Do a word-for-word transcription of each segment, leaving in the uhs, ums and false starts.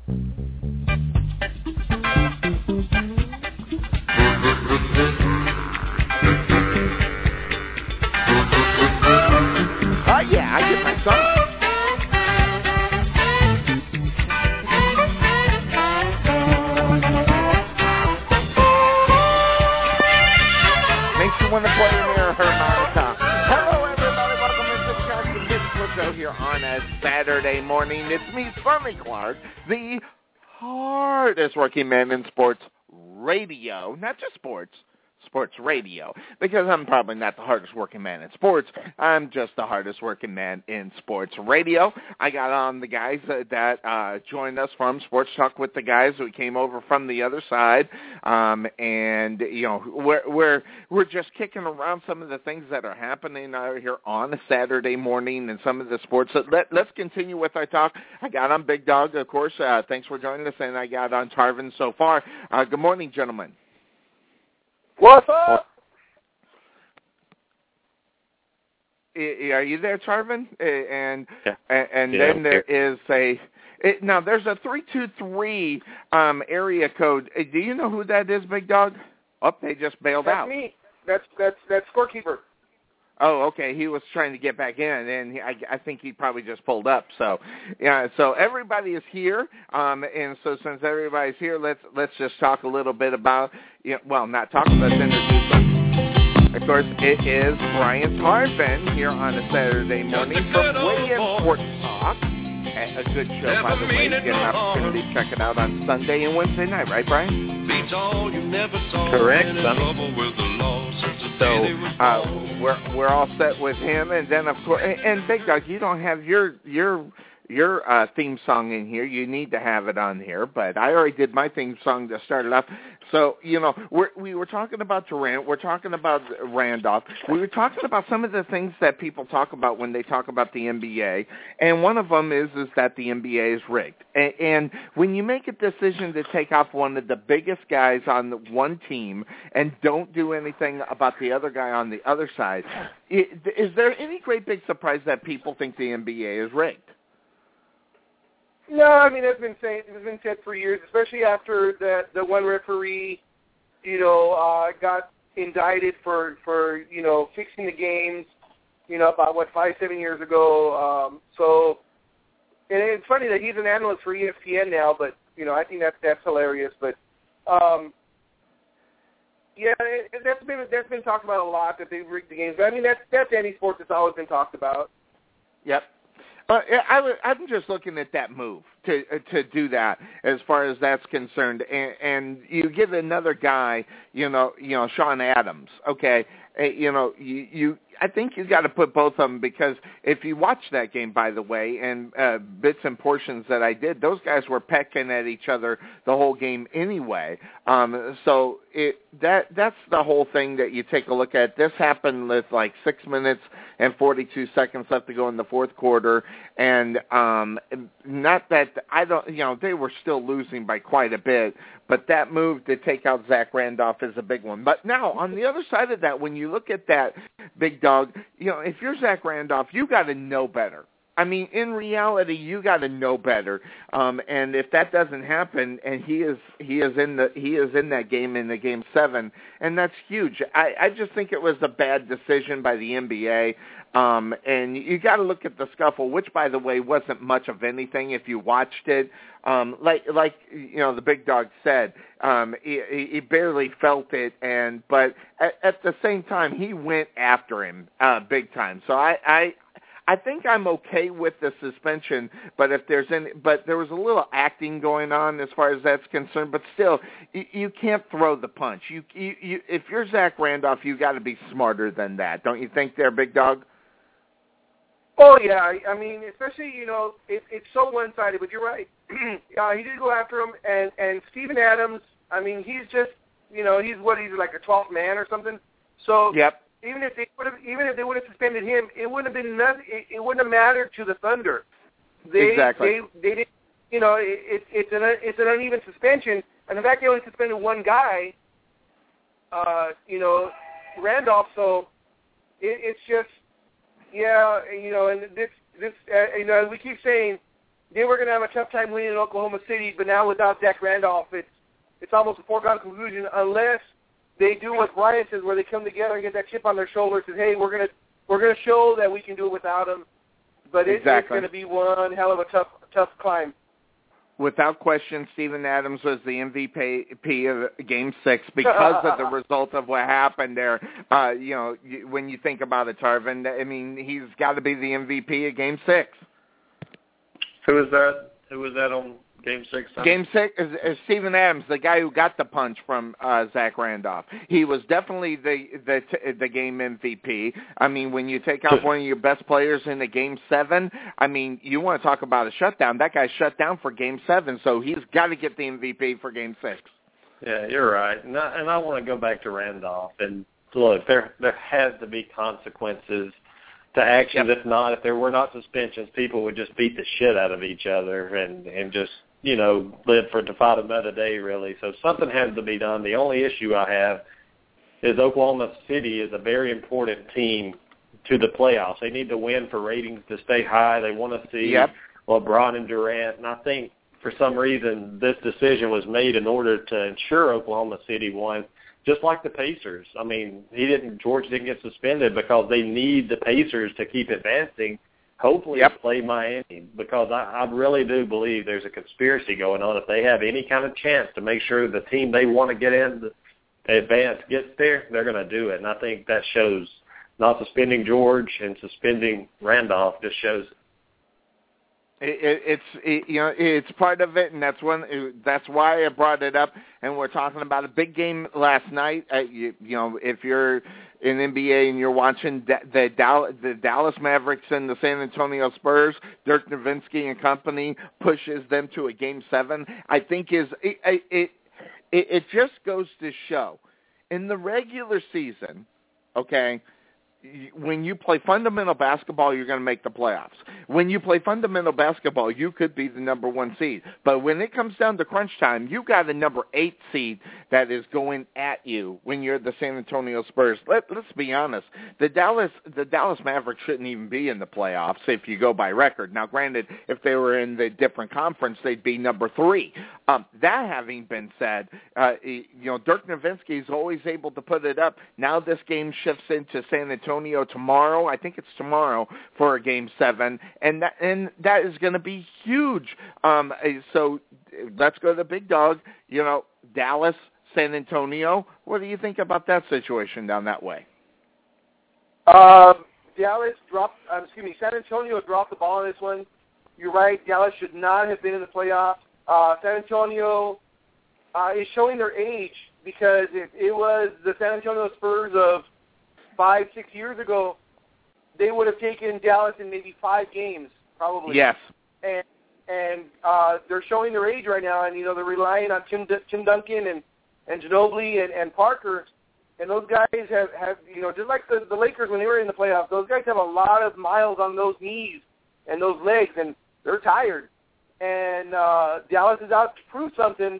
Oh, yeah, I get my song. Makes you want to play in your harmonica. Hello, everybody. Welcome to the Johnson Physical Show here on a Saturday morning. It's me, Sonny Clark, the hardest working man in sports radio. Not just sports. Sports radio, because I'm probably not the hardest working man in sports. I'm just the hardest working man in sports radio. I got on the guys that, that uh, joined us from Sports Talk with the guys who came over from the other side, um, and you know we're we're we're just kicking around some of the things that are happening out here on a Saturday morning and some of the sports. So let, let's continue with our talk. I got on Big Dog, of course. Uh, thanks for joining us, and I got on Tarvin so far. Uh, good morning, gentlemen. What's up? Are you there, Tarvin? And yeah. and, and yeah, then there is a it, now there's a three two three um, area code. Do you know who that is, Big Dog? Oh, they just bailed that's out. That's me. That's that's that's scorekeeper. Oh, okay. He was trying to get back in, and he, I, I think he probably just pulled up. So, yeah. So everybody is here, um, and so since everybody's here, let's let's just talk a little bit about. You know, well, not talk. Let's introduce them. Of course, it is Brian Tarvin here on a Saturday morning from Weigh In Sports Talk. A good show, by the way. You get an opportunity to check it out on Sunday and Wednesday night, right, Brian? Correct, Sonny. So uh, we're we're all set with him, and then of course, and, and Big Dog, you don't have your your your uh, theme song in here. You need to have it on here, but I already did my theme song to start it off. So, you know, we're, we were talking about Durant. We're talking about Randolph. We were talking about some of the things that people talk about when they talk about the N B A, and one of them is is that the N B A is rigged. And, and when you make a decision to take off one of the biggest guys on the one team and don't do anything about the other guy on the other side, is there any great big surprise that people think the N B A is rigged? No, I mean, it's been said, it's been said for years, especially after the the one referee, you know, uh, got indicted for, for, you know, fixing the games, you know, about, what, five, seven years ago. Um, so, and it's funny that he's an analyst for E S P N now, but, you know, I think that's, that's hilarious. But, um, yeah, it, that's been that's been talked about a lot, that they've rigged the games. But, I mean, that's, that's any sport that's always been talked about. Yep. Uh, I, I'm just looking at that move to to do that as far as that's concerned, and, and you get another guy, you know, you know, Sean Adams. Okay, uh, you know, you, you I think you got to put both of them, because if you watch that game, by the way, and uh, bits and portions that I did, those guys were pecking at each other the whole game anyway. Um, so it that that's the whole thing that you take a look at. This happened with like six minutes and forty-two seconds left to go in the fourth quarter, and um, not that I don't, you know, they were still losing by quite a bit, but that move to take out Zach Randolph is a big one. But now, on the other side of that, when you look at that, Big Dog, you know, if you're Zach Randolph, you got to know better. I mean, in reality, you got to know better. Um, and if that doesn't happen, and he is he is in the he is in that game in the game seven, and that's huge. I, I just think it was a bad decision by the N B A. Um, and you got to look at the scuffle, which, by the way, wasn't much of anything if you watched it. Um, like like you know, the Big Dog said, um, he, he barely felt it, and but at, at the same time, he went after him uh, big time. So I. I I think I'm okay with the suspension, but if there's any, but there was a little acting going on as far as that's concerned. But still, you, you can't throw the punch. You, you, you, if you're Zach Randolph, you got to be smarter than that, don't you think, there, Big Dog? Oh yeah, I mean, especially you know, it, it's so one-sided. But you're right. uh, he did go after him, and and Steven Adams. I mean, he's just you know, he's what he's like a twelfth man or something. So yep. Even if they would have, even if they would have suspended him, it wouldn't have been nothing. It, it wouldn't have mattered to the Thunder. They, exactly. They, they didn't. You know, it, it, it's an it's an uneven suspension, and the fact they only suspended one guy, uh, you know, Randolph. So it, it's just, yeah, you know, and this this, uh, you know, as we keep saying, they were going to have a tough time winning in Oklahoma City, but now without Zach Randolph, it's it's almost a foregone conclusion unless they do what Brian says, where they come together and get that chip on their shoulder and say, hey, we're going to we're going to show that we can do it without him. But it, exactly. it's going to be one hell of a tough tough climb. Without question, Steven Adams was the M V P of Game Six because of the result of what happened there. Uh, you know, when you think about it, Tarvin, I mean, he's got to be the M V P of Game Six. Who was that? Who was that on Game Six? Time? Game Six is, is Steven Adams, the guy who got the punch from uh, Zach Randolph. He was definitely the the the game M V P. I mean, when you take out one of your best players in the Game Seven, I mean, you want to talk about a shutdown. That guy shut down for Game Seven, so he's got to get the M V P for Game Six. Yeah, you're right, and I, and I want to go back to Randolph and look. There there has to be consequences to actions. Yep. If not, if there were not suspensions, people would just beat the shit out of each other and, and just, you know, live for to fight another day, really. So something has to be done. The only issue I have is Oklahoma City is a very important team to the playoffs. They need to win for ratings to stay high. They want to see yep. LeBron and Durant. And I think for some reason this decision was made in order to ensure Oklahoma City won. Just like the Pacers. I mean, he didn't. George didn't get suspended because they need the Pacers to keep advancing. Hopefully, yep. play Miami because I, I really do believe there's a conspiracy going on. If they have any kind of chance to make sure the team they want to get in the advance gets there, they're going to do it. And I think that shows not suspending George and suspending Randolph just shows. It, it, it's it, you know it's part of it, and that's one. That's why I brought it up. And we're talking about a big game last night. Uh, you, you know, if you're in N B A and you're watching the, the, Dallas, the Dallas Mavericks and the San Antonio Spurs, Dirk Nowitzki and company pushes them to a Game Seven. I think is it it it, it just goes to show in the regular season, okay. When you play fundamental basketball, you're going to make the playoffs. When you play fundamental basketball, you could be the number one seed. But when it comes down to crunch time, you got a number eight seed that is going at you when you're the San Antonio Spurs. Let, let's be honest. The Dallas the Dallas Mavericks shouldn't even be in the playoffs if you go by record. Now, granted, if they were in the different conference, they'd be number three. Um, that having been said, uh, you know, Dirk Nowitzki is always able to put it up. Now this game shifts into San Antonio tomorrow. I think it's tomorrow for a Game Seven, and that and that is going to be huge. Um, so let's go to the big dog. You know, Dallas, San Antonio. What do you think about that situation down that way? Um, Dallas dropped. Um, excuse me, San Antonio dropped the ball on this one. You're right. Dallas should not have been in the playoffs. Uh, San Antonio uh, is showing their age because if it was the San Antonio Spurs of five, six years ago, they would have taken Dallas in maybe five games, probably. Yes. And and uh, they're showing their age right now, and you know they're relying on Tim Tim Duncan and and Ginobili and, and Parker, and those guys have, have you know just like the, the Lakers when they were in the playoffs, those guys have a lot of miles on those knees and those legs, and they're tired. And uh, Dallas is out to prove something.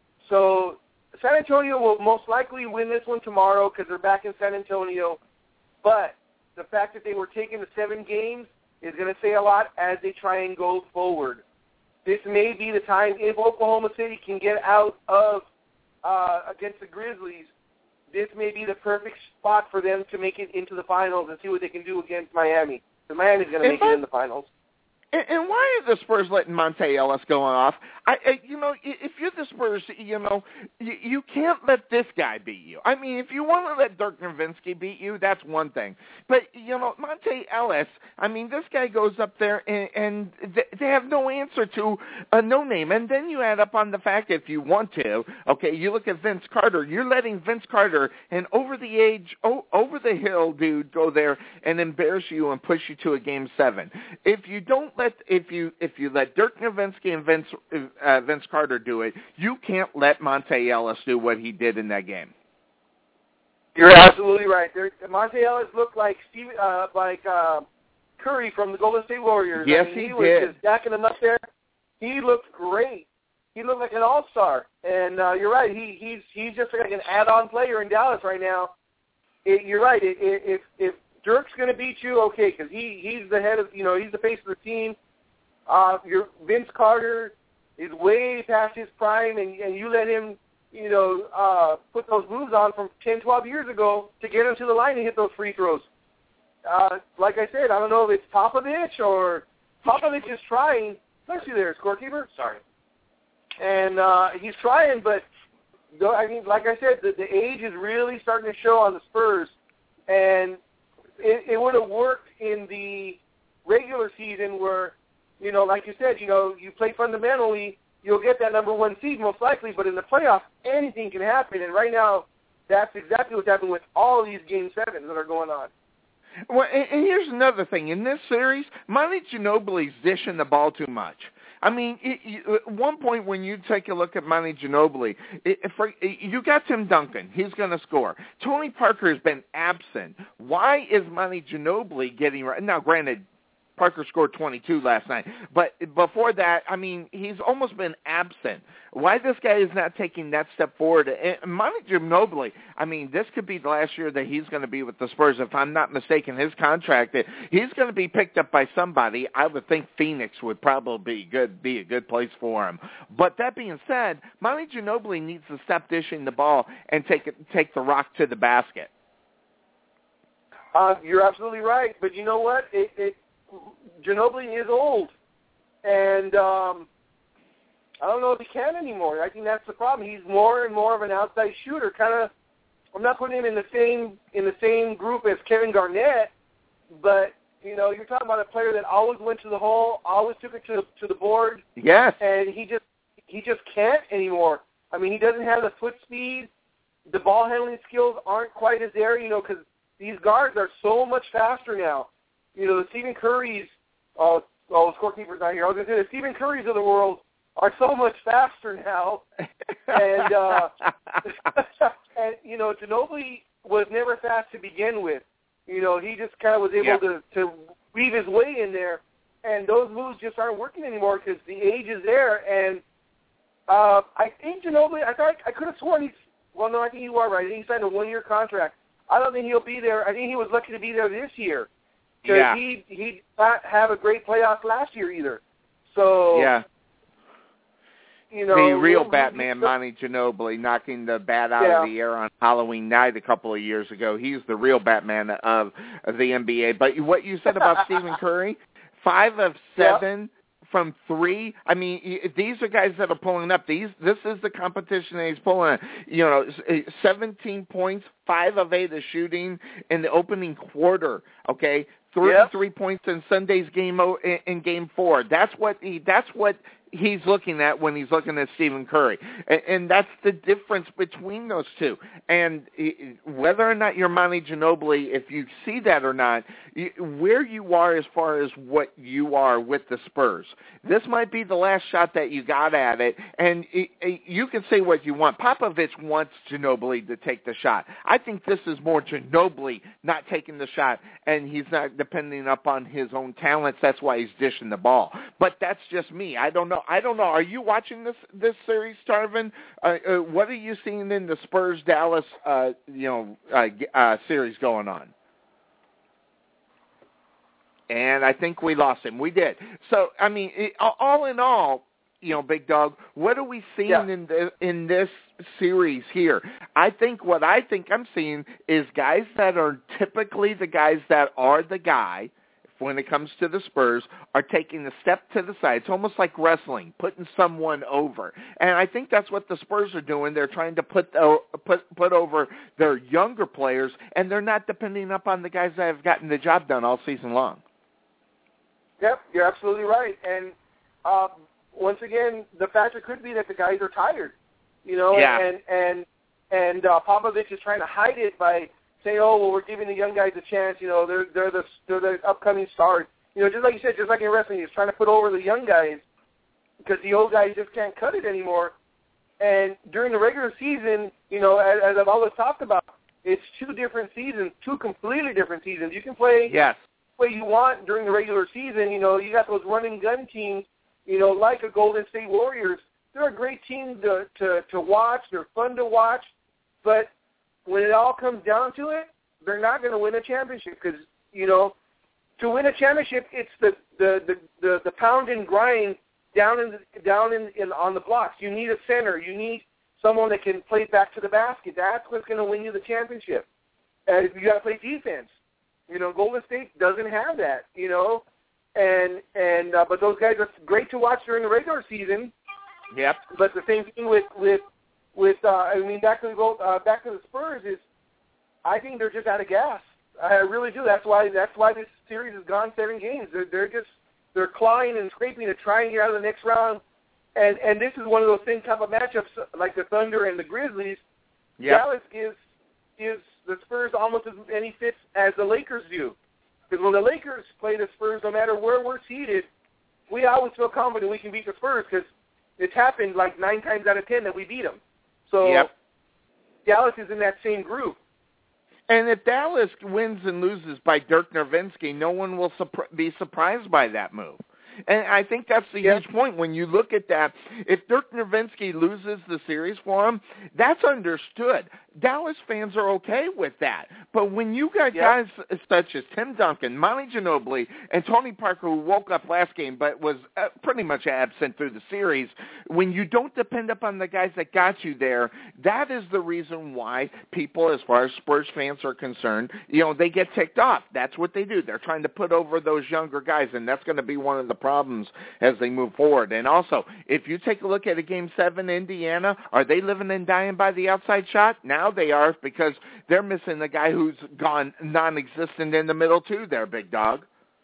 So San Antonio will most likely win this one tomorrow because they're back in San Antonio. But the fact that they were taking the seven games is going to say a lot as they try and go forward. This may be the time, if Oklahoma City can get out of uh, against the Grizzlies, this may be the perfect spot for them to make it into the finals and see what they can do against Miami. So Miami's going to make it in the finals. And, and why are the Spurs letting Monte Ellis go off? I, I, you know, if you're the Spurs, you know, you, you can't let this guy beat you. I mean, if you want to let Dirk Nowitzki beat you, that's one thing. But, you know, Monte Ellis, I mean, this guy goes up there and, and they have no answer to a no-name. And then you add up on the fact, if you want to, okay, you look at Vince Carter. You're letting Vince Carter, an over-the-age, oh, over-the-hill dude, go there and embarrass you and push you to a Game seven. If you don't let, if you if you let Dirk Nowitzki and Vince uh, Vince Carter do it, you can't let Monte Ellis do what he did in that game. You're absolutely right. There, Monte Ellis looked like Steve, uh, like uh, Curry from the Golden State Warriors. Yes, I mean, he, he was did. just jacking him up there. He looked great. He looked like an all-star. And uh, you're right. He he's he's just like an add-on player in Dallas right now. It, you're right. It, it, if if Dirk's going to beat you, okay, because he he's the head of you know he's the face of the team. Uh, your Vince Carter is way past his prime, and, and you let him, you know, uh, put those moves on from ten, twelve years ago to get him to the line and hit those free throws. Uh, like I said, I don't know if it's Popovich or Popovich is trying. Bless you there, scorekeeper. Sorry. And uh, he's trying, but I mean, like I said, the, the age is really starting to show on the Spurs, and it, it would have worked in the regular season where, you know, like you said, you know, you play fundamentally, you'll get that number one seed most likely, but in the playoffs, anything can happen, and right now, that's exactly what's happening with all of these Game sevens that are going on. Well, and, and here's another thing. In this series, Monty Ginobili's dishing the ball too much. I mean, it, you, at one point when you take a look at Monty Ginobili, it, for, it, you got Tim Duncan. He's going to score. Tony Parker has been absent. Why is Monty Ginobili getting – now, granted, Parker scored twenty-two last night. But before that, I mean, he's almost been absent. Why this guy is not taking that step forward? And Monty Ginobili, I mean, this could be the last year that he's going to be with the Spurs. If I'm not mistaken, his contract, he's going to be picked up by somebody. I would think Phoenix would probably be good, be a good place for him. But that being said, Monty Ginobili needs to stop dishing the ball and take it, take the rock to the basket. Uh, you're absolutely right. But you know what? It, it Ginobili is old, and um, I don't know if he can anymore. I think that's the problem. He's more and more of an outside shooter. Kind of, I'm not putting him in the same in the same group as Kevin Garnett, but you know, you're talking about a player that always went to the hole, always took it to to the board. Yes, and he just he just can't anymore. I mean, he doesn't have the foot speed. The ball handling skills aren't quite as there, you know, because these guards are so much faster now. You know, the Stephen Currys, oh, oh, the scorekeeper's not here. I was going to say the Stephen Currys of the world are so much faster now. and, uh, and, you know, Ginobili was never fast to begin with. You know, he just kind of was able yeah. to, to weave his way in there. And those moves just aren't working anymore because the age is there. And uh, I think Ginobili, I thought I could have sworn he's, well, no, I think you are right. I think he signed a one-year contract. I don't think he'll be there. I think he was lucky to be there this year. Because yeah. he he did not have a great playoff last year either. So yeah, you know, the real we'll, Batman, we'll, Monty Ginobili, knocking the bat out yeah. of the air on Halloween night a couple of years ago. He's the real Batman of, of the N B A. But what you said about Stephen Curry, five of seven. Yeah. From three, I mean, these are guys that are pulling up. These, this is the competition that he's pulling. You know, seventeen points, five of eight is shooting in the opening quarter. Okay, thirty-three yep. points in Sunday's game in, in game four. That's what he. That's what he's looking at when he's looking at Stephen Curry, and, and that's the difference between those two. And whether or not you're Monty Ginobili, if you see that or not, you, where you are as far as what you are with the Spurs, this might be the last shot that you got at it. And it, it, you can say what you want. Popovich wants Ginobili to take the shot. I think this is more Ginobili not taking the shot, and he's not depending upon his own talents. That's why he's dishing the ball. But that's just me. I don't know. I don't know. Are you watching this this series, Tarvin? Uh, uh, what are you seeing in the Spurs Dallas uh, you know uh, uh, series going on? And I think we lost him. We did. So I mean, it, all in all, you know, Big Dog, what are we seeing yeah. in the, in this series here? I think what I think I'm seeing is guys that are typically the guys that are the guy. When it comes to the Spurs, are taking a step to the side. It's almost like wrestling, putting someone over. And I think that's what the Spurs are doing. They're trying to put uh, put put over their younger players, and they're not depending upon the guys that have gotten the job done all season long. Yep, you're absolutely right. And uh, once again, the factor could be that the guys are tired. You know, yeah. and and and uh, Popovich is trying to hide it by say, oh, well, we're giving the young guys a chance. You know, they're they're the they're the upcoming stars. You know, just like you said, just like in wrestling, he's trying to put over the young guys because the old guys just can't cut it anymore. And during the regular season, you know, as, as I've always talked about, it's two different seasons, two completely different seasons. You can play yes. the way you want during the regular season. You know, you got those running gun teams, you know, like a Golden State Warriors. They're a great team to to, to watch. They're fun to watch, but when it all comes down to it, they're not going to win a championship because, you know, to win a championship, it's the the the the, the pound and grind down in the, down in, in on the blocks. You need a center. You need someone that can play back to the basket. That's what's going to win you the championship. And you got to play defense. You know, Golden State doesn't have that. You know, and and uh, but those guys are great to watch during the regular season. Yep. But the same thing with with with uh, I mean, back to the uh, back to the Spurs is, I think they're just out of gas. I really do. That's why that's why this series has gone seven games. They're they're just they're clawing and scraping to try and get out of the next round. And and this is one of those same type of matchups like the Thunder and the Grizzlies. Yep. Dallas gives gives the Spurs almost as many fits as the Lakers do. Because when the Lakers play the Spurs, no matter where we're seated, we always feel confident we can beat the Spurs because it's happened like nine times out of ten that we beat them. So yep. Dallas is in that same group. And if Dallas wins and loses by Dirk Nowitzki, no one will surpri- be surprised by that move. And I think that's the yep. huge point. When you look at that, if Dirk Nowitzki loses the series for him, that's understood. Dallas fans are okay with that. But when you got yep. guys such as Tim Duncan, Monty Ginobili, and Tony Parker, who woke up last game but was uh, pretty much absent through the series, when you don't depend upon the guys that got you there, that is the reason why people, as far as Spurs fans are concerned, you know, they get ticked off. That's what they do. They're trying to put over those younger guys, and that's going to be one of the problems as they move forward. And also, if you take a look at a Game seven Indiana, are they living and dying by the outside shot? Now they are, because they're missing the guy who's gone non-existent in the middle too there, big dog.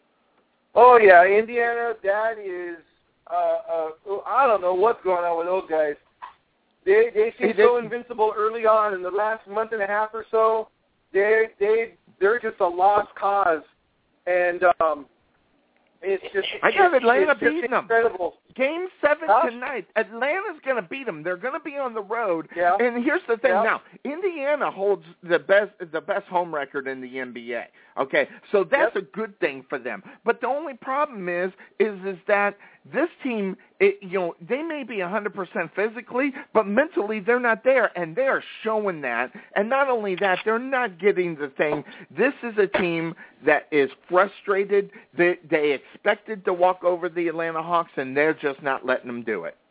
Oh, yeah, Indiana, that is, uh, uh, I don't know what's going on with those guys. They they seem so invincible early on. In the last month and a half or so, they, they, they're just a lost cause. And, um, It's just, I got Atlanta it's just beating them. Incredible. Game seven huh? tonight. Atlanta's going to beat them. They're going to be on the road. Yeah. And here's the thing yeah. now. Indiana holds the best the best home record in the N B A. Okay, so that's yep. a good thing for them. But the only problem is is is that this team, it, you know, they may be one hundred percent physically, but mentally they're not there, and they are showing that. And not only that, they're not getting the thing. This is a team that is frustrated. They, they expected to walk over the Atlanta Hawks, and they're just not letting them do it.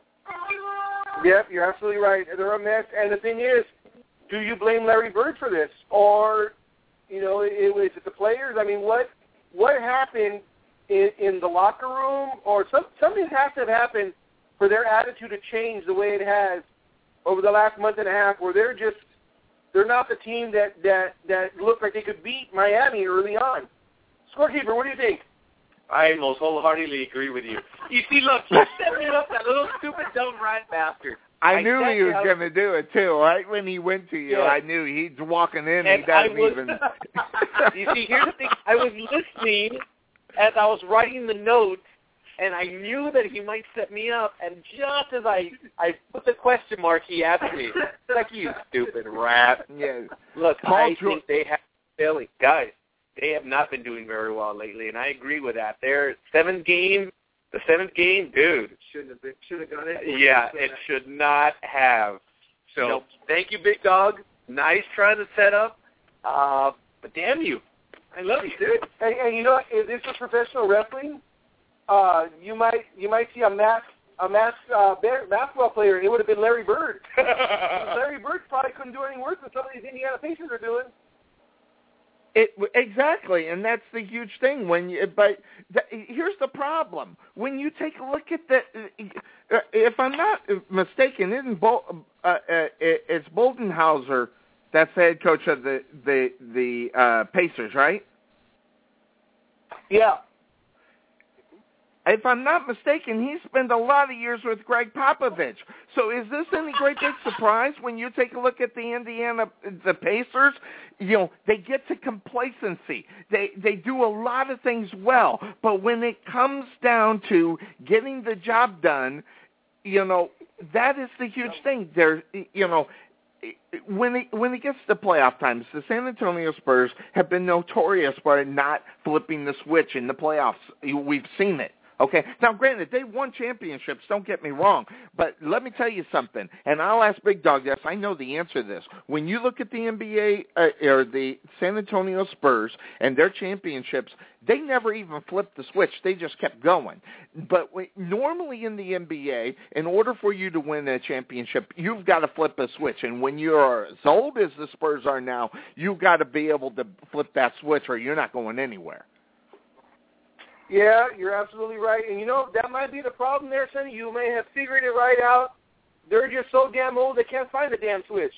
Yep, you're absolutely right. They're a mess. And the thing is, do you blame Larry Bird for this? Or, you know, it, is it the players? I mean, what what happened in, in the locker room? Or some, something has to have happened for their attitude to change the way it has over the last month and a half, where they're just, they're not the team that, that, that looked like they could beat Miami early on. Scorekeeper, what do you think? I most wholeheartedly agree with you. You see, look, you set me up, that little stupid dumb rat bastard. I, I knew he was was going to do it, too. Right when he went to you, yeah. I knew he's walking in and and he doesn't was, even. You see, here's the thing. I was listening as I was writing the notes, and I knew that he might set me up, and just as I, I put the question mark, he asked me, like, you stupid rat. Yeah. Look, Paul I George- think they have failing. Guys, they have not been doing very well lately, and I agree with that. Their seventh game, the seventh game, dude. Shouldn't have been, should have gone in. Yeah, it should not have. So, Nope. Thank you, Big Dog. Nice trying to set up. Uh, but damn you. I love you, dude. And, and you know what? If this was professional wrestling, uh, you might you might see a mask a mask uh, basketball player, and it would have been Larry Bird. Larry Bird probably couldn't do any worse than some of these Indiana Pacers are doing. It, exactly, and that's the huge thing. When you, but the, here's the problem: when you take a look at the, uh, if I'm not mistaken, isn't Bol, uh, uh, it's Boldenhauser that's the head coach of the the the uh, Pacers, right? Yeah. If I'm not mistaken, he spent a lot of years with Greg Popovich. So is this any great big surprise when you take a look at the Indiana, the Pacers? You know, they get to complacency. They they do a lot of things well, but when it comes down to getting the job done, you know, that is the huge thing. There, you know, when it, when it gets to playoff times, the San Antonio Spurs have been notorious for not flipping the switch in the playoffs. We've seen it. Okay? Now, granted, they won championships, don't get me wrong, but let me tell you something, and I'll ask Big Dog this. I know the answer to this. When you look at the N B A uh, or the San Antonio Spurs and their championships, they never even flipped the switch. They just kept going. But when, normally in the N B A, in order for you to win a championship, you've got to flip a switch. And when you're as old as the Spurs are now, you've got to be able to flip that switch or you're not going anywhere. Yeah, you're absolutely right. And, you know, that might be the problem there, Sonny. You may have figured it right out. They're just so damn old they can't find the damn switch.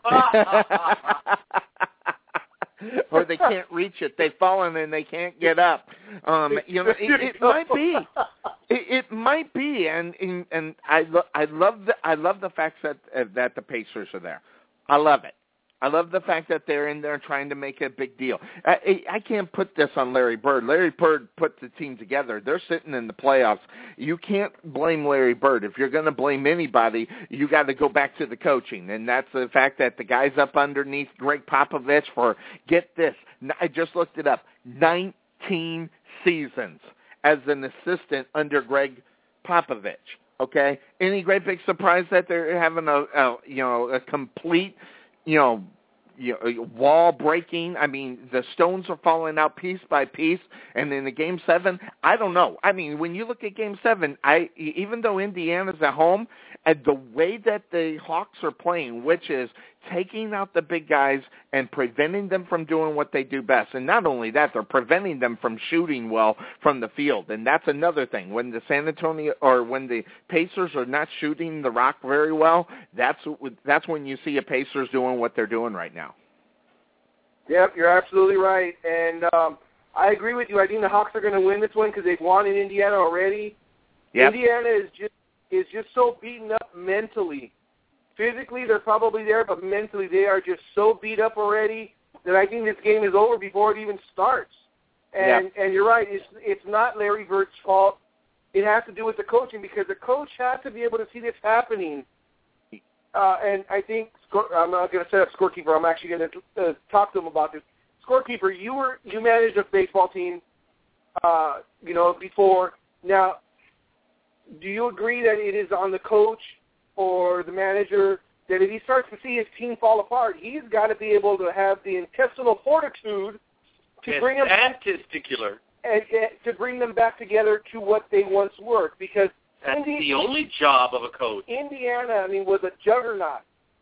Or they can't reach it. They've fallen and they can't get up. Um, you know, it, it might be. It, it might be, and and, and I lo- I love the I love the fact that uh, that the Pacers are there. I love it. I love the fact that they're in there trying to make a big deal. I, I can't put this on Larry Bird. Larry Bird put the team together. They're sitting in the playoffs. You can't blame Larry Bird. If you're going to blame anybody, you got to go back to the coaching, and that's the fact that the guys up underneath Greg Popovich for, get this, I just looked it up, nineteen seasons as an assistant under Greg Popovich. Okay? Any great big surprise that they're having a, a you know, a complete – You know, you know, wall breaking. I mean, the stones are falling out piece by piece. And in the game seven, I don't know. I mean, when you look at game seven, I even though Indiana's at home, and the way that the Hawks are playing, which is taking out the big guys and preventing them from doing what they do best. And not only that, they're preventing them from shooting well from the field. And that's another thing. When the San Antonio or when the Pacers are not shooting the rock very well, that's that's when you see a Pacers doing what they're doing right now. Yep, you're absolutely right. And um, I agree with you. I think the Hawks are going to win this one because they've won in Indiana already. Yep. Indiana is just is just so beaten up mentally. Physically, they're probably there, but mentally they are just so beat up already that I think this game is over before it even starts. And yeah. and you're right, it's it's not Larry Bird's fault. It has to do with the coaching because the coach has to be able to see this happening. Uh, and I think I'm not going to set up scorekeeper. I'm actually going to uh, talk to him about this. Scorekeeper, you were you managed a baseball team, uh, you know, before. Now, do you agree that it is on the coach or the manager that if he starts to see his team fall apart, he's got to be able to have the intestinal fortitude to it's bring them and testicular and, and to bring them back together to what they once were? Because that's Indi- the only job of a coach. Indiana, I mean, was a juggernaut.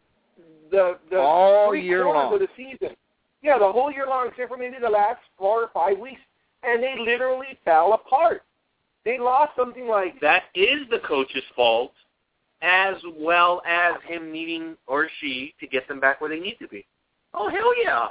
The the all three year quarters long of the season, yeah, the whole year long, except for maybe the last four or five weeks, and they literally fell apart. They lost something like that is the coach's fault, as well as him needing or she to get them back where they need to be. Oh hell yeah!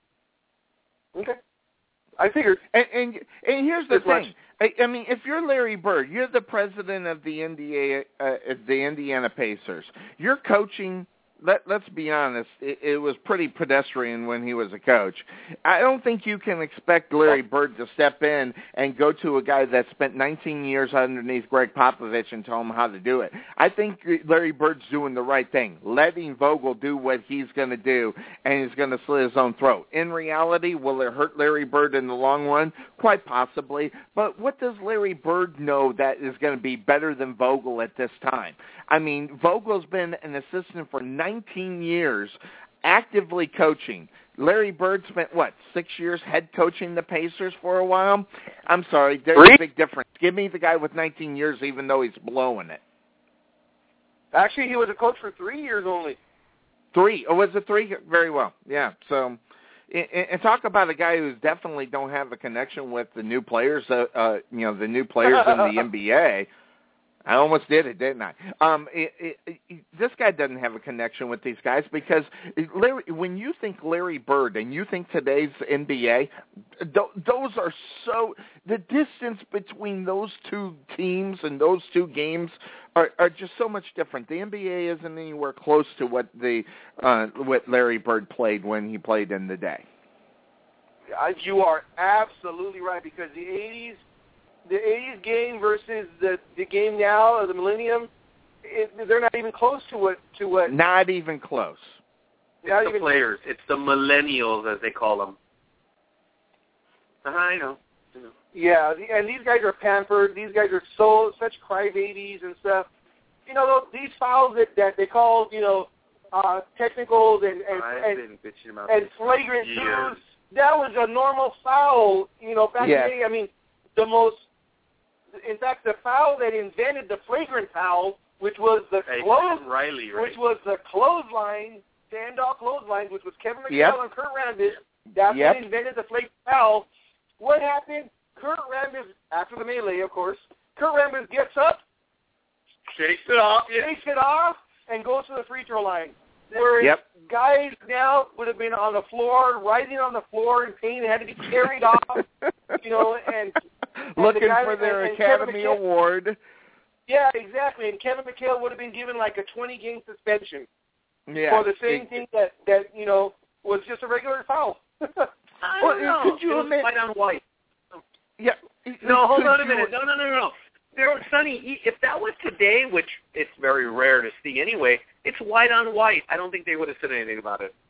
Okay, I figured. And and, and here's the As thing. I, I mean, if you're Larry Bird, you're the president of the N B A, uh, the Indiana Pacers. You're coaching. Let, let's be honest, it, it was pretty pedestrian when he was a coach. I don't think you can expect Larry Bird to step in and go to a guy that spent nineteen years underneath Greg Popovich and tell him how to do it. I think Larry Bird's doing the right thing, letting Vogel do what he's going to do, and he's going to slit his own throat. In reality, will it hurt Larry Bird in the long run? Quite possibly. But what does Larry Bird know that is going to be better than Vogel at this time? I mean, Vogel's been an assistant for nineteen years, actively coaching. Larry Bird spent, what, six years head coaching the Pacers for a while? I'm sorry, there's a big difference. Give me the guy with nineteen years, even though he's blowing it. Actually, he was a coach for three years only. Three? Oh, was it three? Very well, yeah. So, and, and talk about a guy who definitely don't have a connection with the new players, uh, uh, you know, the new players in the N B A. I almost did it, didn't I? Um, it, it, it, this guy doesn't have a connection with these guys because Larry, when you think Larry Bird and you think today's N B A, th- those are so – the distance between those two teams and those two games are, are just so much different. The N B A isn't anywhere close to what the uh, what Larry Bird played when he played in the day. You are absolutely right because the eighties – the eighties game versus the the game now, or the millennium, it, they're not even close to what to what. Not even close. Not it's even the players. It's the millennials, as they call them. Uh-huh, I know. Yeah, and these guys are pampered. These guys are so such crybabies and stuff. You know, these fouls that, that they call, you know, uh, technicals and and, and, and flagrant twos, that was a normal foul, you know, back yes. in the day. I mean, the most, in fact, the foul that invented the flagrant foul, which was the hey, close, Riley, right? which was the clothesline, stand-off clothesline, which was Kevin McHale yep. and Kurt Rambis. That's yep. what invented the flagrant foul. What happened? Kurt Rambis, after the melee, of course, Kurt Rambis gets up, shakes it off, yeah. shakes it off, and goes to the free throw line. Whereas yep. guys now would have been on the floor, writhing on the floor in pain, and had to be carried off, you know, and, and looking the guy, for their and, and Academy McHale, Award. Yeah, exactly. And Kevin McHale would have been given like a twenty-game suspension yeah. for the same it, thing that, that you know was just a regular foul. I well, don't know. Could you it was admit, white on white. Yeah. No, hold on a you, minute. No, no, no, no. There, Sonny, if that was today, which it's very rare to see anyway, it's white on white. I don't think they would have said anything about it.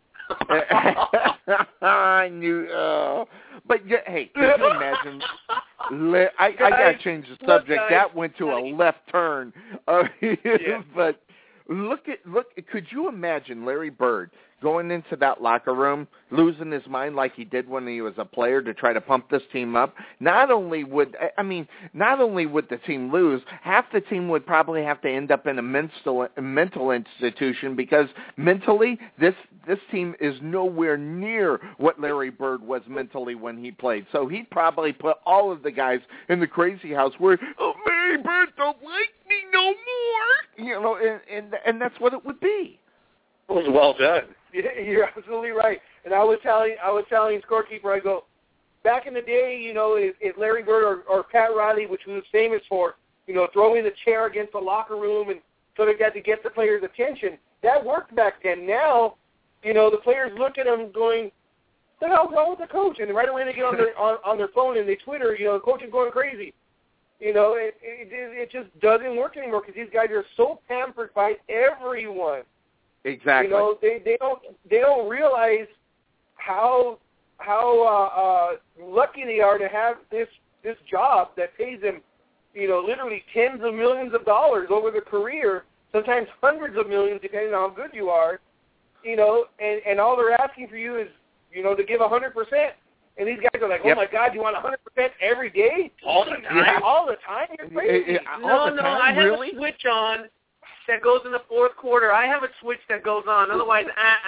I knew. Uh, but yeah, hey, can you imagine? Le- I, I got to change the subject. Look, that went to a left turn. Uh, yeah. But look at look. Could you imagine Larry Bird going into that locker room, losing his mind like he did when he was a player to try to pump this team up? Not only would I mean, not only would the team lose, half the team would probably have to end up in a mental a mental institution because mentally this this team is nowhere near what Larry Bird was mentally when he played. So he'd probably put all of the guys in the crazy house where, oh, Larry Bird don't like me no more, you know, and and, and that's what it would be. It was well done. Yeah, you're absolutely right. And I was telling I was telling scorekeeper, I go, back in the day, you know, if, if Larry Bird or, or Pat Riley, which he was famous for, you know, throwing the chair against the locker room and so they got to get the players' attention, that worked back then. Now, you know, the players look at him going, what the hell's wrong with the coach? And right away they get on their on, on their phone and they Twitter, you know, the coach is going crazy. You know, it it, it just doesn't work anymore because these guys are so pampered by everyone. Exactly. You know, they, they don't they don't realize how how uh, uh, lucky they are to have this this job that pays them, you know, literally tens of millions of dollars over their career, sometimes hundreds of millions depending on how good you are. You know, and, and all they're asking for you is, you know, to give a hundred percent. And these guys are like, yep. oh my God, you want a hundred percent every day, all the time, yeah. all the time. You're crazy. It, it, no, the no, time, I have really? a switch on that goes in the fourth quarter. I have a switch that goes on. Otherwise,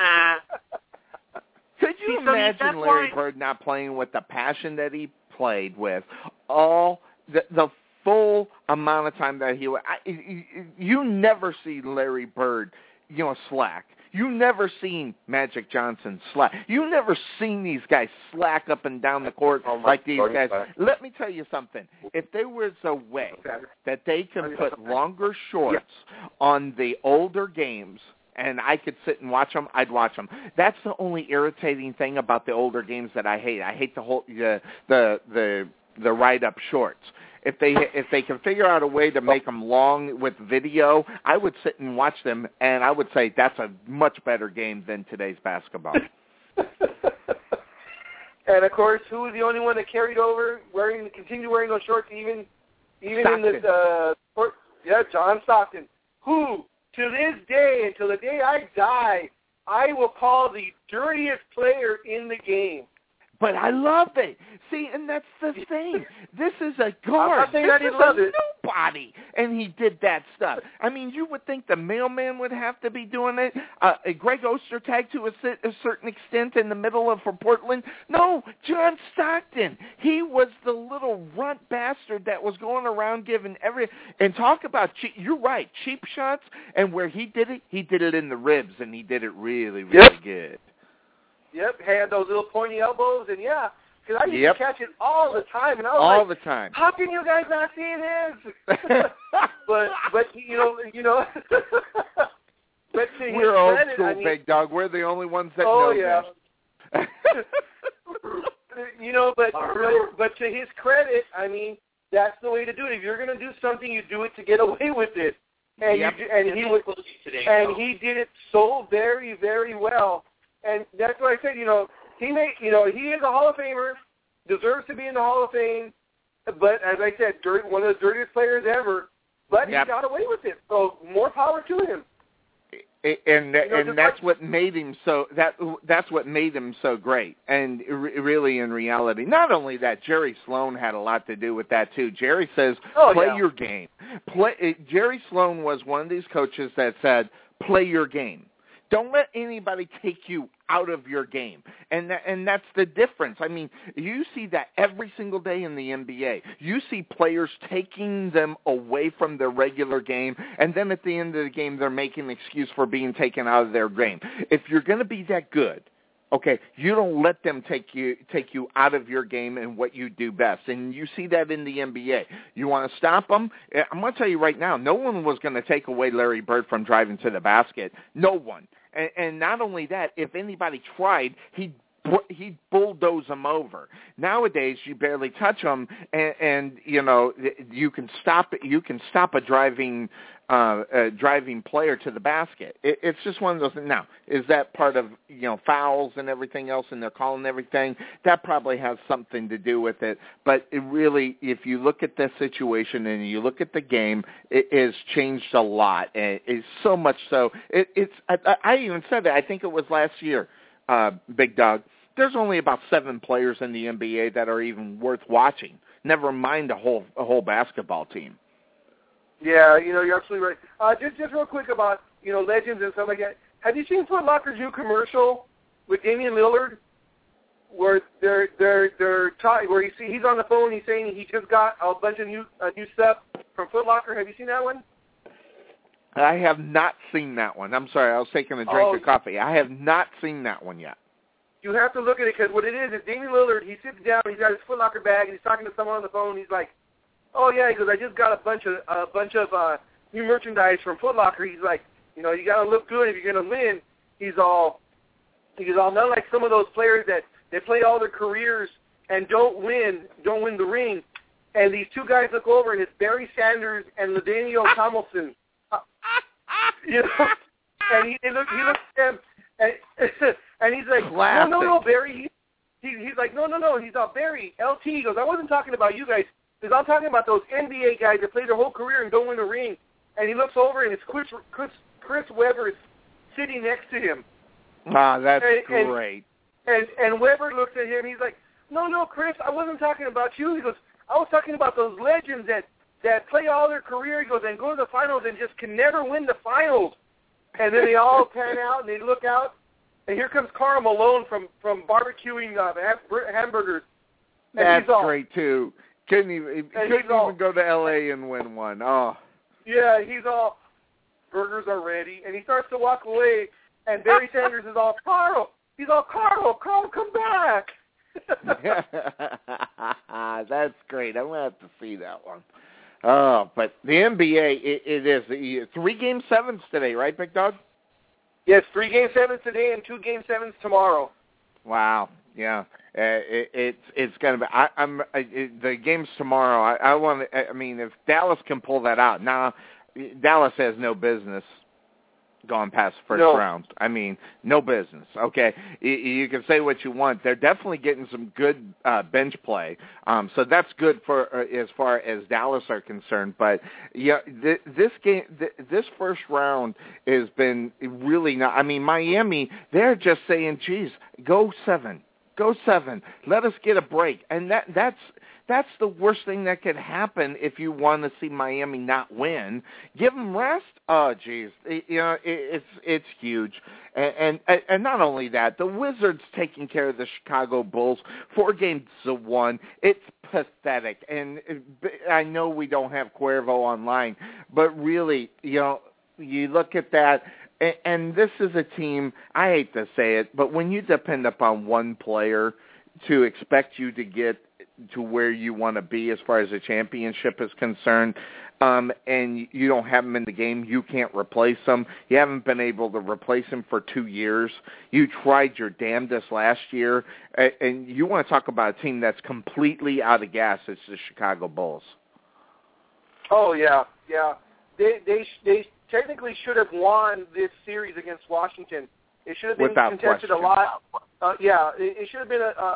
uh-uh. Could you See, so imagine Larry why... Bird not playing with the passion that he played with, all the, the full amount of time that he would? I, you never see Larry Bird, you know, slack. You never seen Magic Johnson slack. You never seen these guys slack up and down the court oh like these guys. Back. Let me tell you something. If there was a way that they can put longer shorts on the older games and I could sit and watch them, I'd watch them. That's the only irritating thing about the older games that I hate. I hate the whole the the the, the write-up shorts. If they if they can figure out a way to make them long with video, I would sit and watch them, and I would say that's a much better game than today's basketball. And of course, who was the only one that carried over, wearing, continued wearing those shorts, even even Stockton. in the uh, sport? Yeah, John Stockton, who to this day, until the day I die, I will call the dirtiest player in the game. But I love it. See, and that's the thing. This is a guard. I'm not saying this I didn't is love a it. nobody, and he did that stuff. I mean, you would think the mailman would have to be doing it. Uh, Greg Ostertag to a, a certain extent in the middle of for Portland. No, John Stockton. He was the little runt bastard that was going around giving every and talk about cheap. You're right, cheap shots. And where he did it, he did it in the ribs, and he did it really, really yep. good. Yep, had those little pointy elbows, and yeah, because I used yep. to catch it all the time, and I was all like, the time. how can you guys not see this? but but you know you know. But to his We're old credit, school, I mean, big dog. We're the only ones that oh, know yeah. that. You know, but, but but to his credit, I mean, that's the way to do it. If you're going to do something, you do it to get away with it. And yep. you, and he was, and he did it so very very well. And that's what I said. You know, he made you know he is a Hall of Famer. deserves to be in the Hall of Fame. But as I said, dirt, one of the dirtiest players ever. But yep. he got away with it. So more power to him. And and, you know, and that's like, what made him so that that's what made him so great. And re- really, in reality, not only that, Jerry Sloan had a lot to do with that too. Jerry says, oh, "Play yeah. your game." Play. Jerry Sloan was one of these coaches that said, "Play your game. Don't let anybody take you out of your game." And that, and that's the difference. I mean, you see that every single day in the N B A. You see players taking them away from their regular game, and then at the end of the game, they're making an excuse for being taken out of their game. If you're going to be that good, okay, you don't let them take you take you out of your game and what you do best. And you see that in the N B A. You want to stop them? I'm going to tell you right now, no one was going to take away Larry Bird from driving to the basket. No one. And, and not only that, if anybody tried, he'd he'd bulldoze them over. Nowadays, you barely touch them, and, and you know you can stop you can stop a driving uh, a driving player to the basket. It, it's just one of those things. Now, is that part of you know fouls and everything else, and they're calling everything? That probably has something to do with it. But it really, if you look at this situation and you look at the game, it has changed a lot, and it's so much so. It, it's I, I even said that. I think it was last year. Uh, Big Dog, there's only about seven players in the N B A that are even worth watching. Never mind a whole a whole basketball team. Yeah, you know, you're absolutely right. Uh, just just real quick about you know legends and stuff like that. Have you seen Foot Locker Jew commercial with Damian Lillard, where they're they're they're talking, where you see he's on the phone, he's saying he just got a bunch of new uh, new stuff from Foot Locker. Have you seen that one? I have not seen that one. I'm sorry, I was taking a drink oh, of coffee. I have not seen that one yet. You have to look at it because what it is is Damian Lillard, he sits down, he's got his Foot Locker bag, and he's talking to someone on the phone. He's like, "Oh yeah," he goes, "I just got a bunch of a bunch of uh, new merchandise from Foot Locker." He's like, "You know, you got to look good if you're gonna win." He's all, he's all not like some of those players that they play all their careers and don't win, don't win the ring. And these two guys look over, and it's Barry Sanders and LaDainian Tomlinson. You know, and he, he looks, he looks at him, and, and he's like, Classic. "No, no, no, Barry." He, he, he's like, "No, no, no." He's all, "Barry, L T." He goes, "I wasn't talking about you guys. Because I'm talking about those N B A guys that play their whole career and don't win the ring." And he looks over, and it's Chris Chris, Chris Webber is sitting next to him. Ah, that's and, great. And, and and Webber looks at him. He's like, "No, no, Chris, I wasn't talking about you." He goes, "I was talking about those legends that that play all their career." He goes, "and go to the finals and just can never win the finals." And then they all pan out and they look out, and here comes Karl Malone from from barbecuing uh, hamburgers. And That's he's all, great too. Couldn't even couldn't all, even go to L A and win one. Oh. Yeah, he's all, "Burgers are ready," and he starts to walk away, and Barry Sanders is all, "Karl," he's all, "Karl, Karl, come back." That's great. I'm gonna have to see that one. Oh, but the N B A, it, it is three game sevens today, right, Big Dog? Yes, three game sevens today and two game sevens tomorrow. Wow. Yeah. Uh, it, it's it's gonna be. I, I'm I, it, the game's tomorrow. I, I want. I mean, if Dallas can pull that out, now Dallas has no business going past the first no. round. I mean, no business. Okay, you, you can say what you want. They're definitely getting some good uh, bench play, um, so that's good for uh, as far as Dallas are concerned. But yeah, th- this game, th- this first round has been really not. I mean, Miami, they're just saying, "Geez, go seven, go seven. Let us get a break," and that that's. That's the worst thing that could happen if you want to see Miami not win. Give them rest. Oh, geez, it, you know it, it's it's huge, and, and and not only that, the Wizards taking care of the Chicago Bulls, four games to one. It's pathetic, and I know we don't have Cuervo online, but really, you know, you look at that. And, and this is a team. I hate to say it, but when you depend upon one player to expect you to get to where you want to be as far as the championship is concerned, um, and you don't have him in the game, you can't replace him. You haven't been able to replace him for two years. You tried your damnedest last year, and you want to talk about a team that's completely out of gas. It's the Chicago Bulls. Oh, yeah, yeah. They they they technically should have won this series against Washington. It should have been Without contested question. a lot. Uh, yeah, it, it should have been a, a,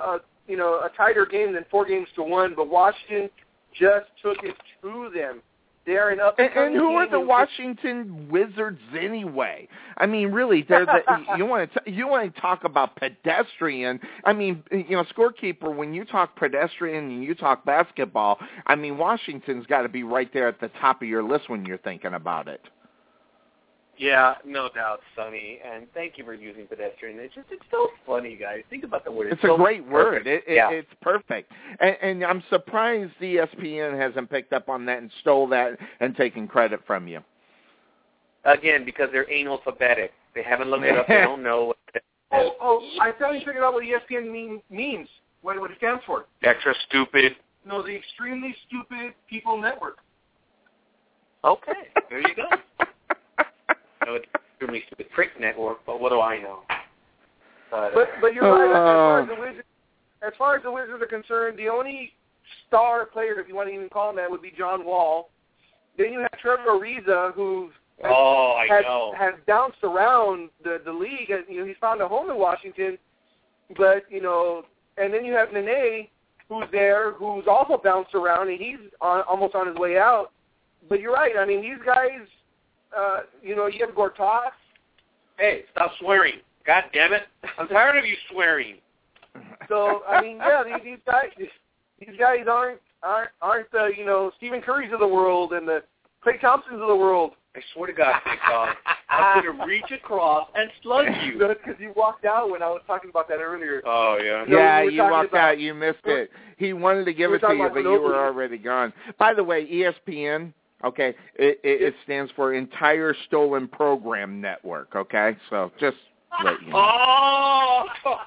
you know, a tighter game than four games to one, but Washington just took it to them. They're an up and, and who are the Washington Wizards anyway? I mean, really, they're the, you want to you want to talk about pedestrian? I mean, you know, scorekeeper. When you talk pedestrian and you talk basketball, I mean, Washington's got to be right there at the top of your list when you're thinking about it. Yeah, no doubt, Sonny, and thank you for using pedestrian. It's just, it's so funny, guys. Think about the word. It's, it's a so great word. It, it, yeah. It's perfect. And, and I'm surprised E S P N hasn't picked up on that and stole that and taken credit from you. Again, because they're analphabetic. They haven't looked it up. They don't know what it is. Oh, oh, I finally figured out what E S P N mean, means, what, what it stands for. Extra stupid. No, the Extremely Stupid People Network. Okay, there you go. No, it's Extremely Stupid Prick Network, but what do I know? But, but, but you're right. Uh, as, far as, the Wizards, as far as the Wizards are concerned, the only star player, if you want to even call him that, would be John Wall. Then you have Trevor Ariza, who has, oh, I has, know. has bounced around the, the league. And, you know, he's found a home in Washington. But, you know, and then you have Nene, who's there, who's also bounced around, and he's on, almost on his way out. But you're right. I mean, these guys, uh, you know, you have Gortat. Hey, stop swearing. God damn it. I'm tired of you swearing. So, I mean, yeah, these, these guys these guys aren't, aren't, aren't the, you know, Stephen Currys of the world and the Klay Thompsons of the world. I swear to God, Big Dog, I'm going to reach across and slug you. Good, because you walked out when I was talking about that earlier. Oh, yeah. No, yeah, we you talking walked about, out. You missed it. He wanted to give we it to talking you, about but you Ginobili. were already gone. By the way, E S P N, okay, it, it, it stands for Entire Stolen Program Network, okay? So just let you know. Oh!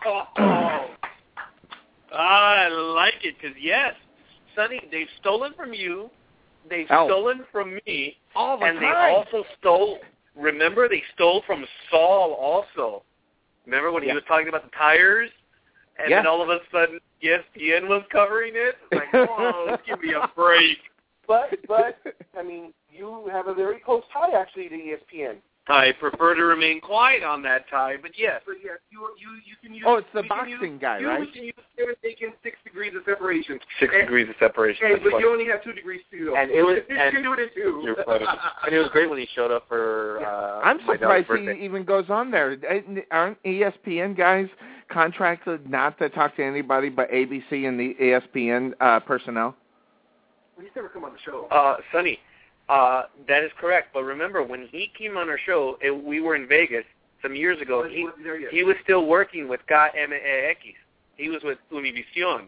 I like it, because, yes, Sonny, they've stolen from you. They've Oh. stolen from me. All the and time. they also stole, remember, they stole from Saul also. Remember when yeah. he was talking about the tires? And yeah. then all of a sudden, E S P N was covering it? It's like, oh, give me a break. But, but I mean, you have a very close tie, actually, to E S P N. I prefer to remain quiet on that tie, but yes. But yes, you you you can use. Oh, it's the we can boxing use, guy, you right? can use taking six degrees of separation. Six and, degrees of separation. And, That's but funny. you only have two degrees too, though. And it was, you and can do it in two. You're funny. And it was great when he showed up for. Uh, I'm my surprised daughter's he birthday. even goes on there. Aren't E S P N guys contracted not to talk to anybody but A B C and the E S P N uh, personnel? He's never come on the show. Uh, Sonny, uh, that is correct. But remember, when he came on our show, it, we were in Vegas some years ago. He, He, wasn't there yet. he was still working with K M A X. He was with Univision.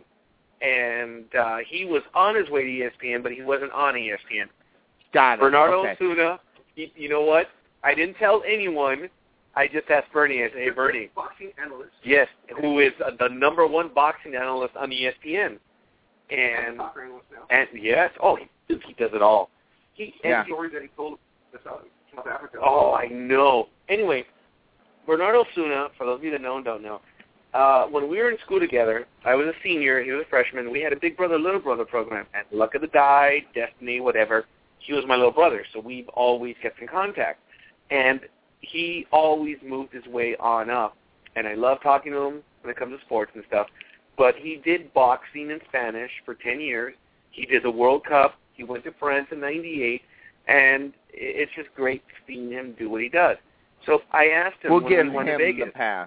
And uh, he was on his way to E S P N, but he wasn't on E S P N. Got it. Bernardo okay. Osuna, he, you know what? I didn't tell anyone. I just asked Bernie. I said, hey, Bernie. Boxing analyst. Yes, who is uh, the number one boxing analyst on E S P N. And, Soccer analyst now. and yes, oh, he, he does it all. He, And Yeah. stories that he told us out in South Africa. Oh, I know. Anyway, Bernardo Osuna, for those of you that know and don't know, uh, when we were in school together, I was a senior, he was a freshman, we had a big brother, little brother program. At Luck of the Die, Destiny, whatever, he was my little brother, so we've always kept in contact. And he always moved his way on up. And I love talking to him when it comes to sports and stuff. But he did boxing in Spanish for ten years. He did the World Cup. He went to France in ninety-eight. And it's just great seeing him do what he does. So I asked him We'll when give we went him to Vegas. the pass.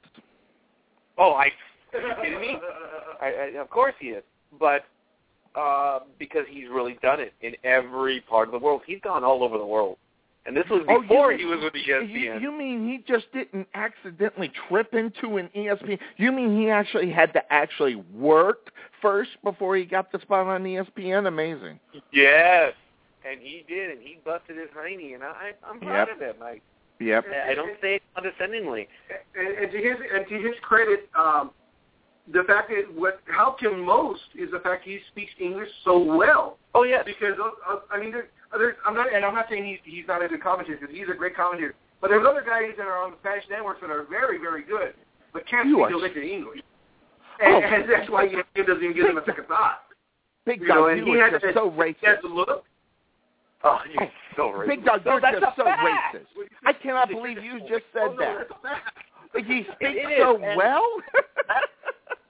Oh, I, are you kidding me? I, I, of course he is. But uh, because he's really done it in every part of the world. He's gone all over the world. And this was Oh, before you he mean- was with E S P You, N. you mean he just didn't accidentally trip into an E S P N? You mean he actually had to actually work first before he got the spot on E S P N? Amazing. Yes. And he did, and he busted his hiney, and I, I'm proud Yep. of him. I, Yep. I don't say it condescendingly. And, and to his and to his credit, um, the fact that what helped him most is the fact he speaks English so well. Oh, yes. Because uh, I mean, there, there's, I'm not, and I'm not saying he's he's not a good commentator because he's a great commentator. But there's other guys that are on the Spanish networks that are very, very good, but can't You speak are- a lick of English. And, Oh. and that's why he doesn't even give him a second thought. Big You Dog, know, and you he are had just that, so He has racist. the look. Oh, you're so racist. Big Dog, No, you're that's just a so fact. racist. I cannot believe you just said Oh, no, that. that's a fact. He speaks It is, so and- well.